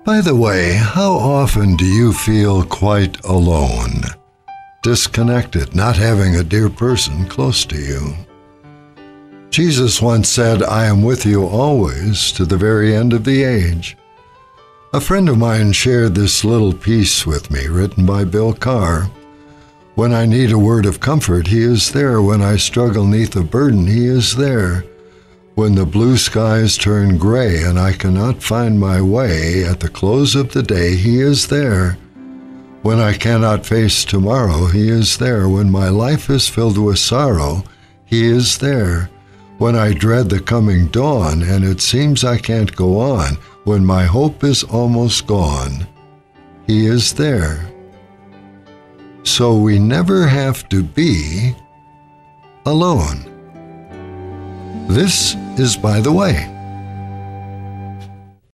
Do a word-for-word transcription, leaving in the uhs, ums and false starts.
By the way, how often do you feel quite alone, disconnected, not having a dear person close to you? Jesus once said, "I am with you always to the very end of the age." A friend of mine shared this little piece with me, written by Bill Carr. When I need a word of comfort, he is there. When I struggle neath a burden, he is there. When the blue skies turn gray and I cannot find my way, at the close of the day, he is there. When I cannot face tomorrow, he is there. When my life is filled with sorrow, he is there. When I dread the coming dawn and it seems I can't go on, when my hope is almost gone, he is there. So we never have to be alone. This is By the Way.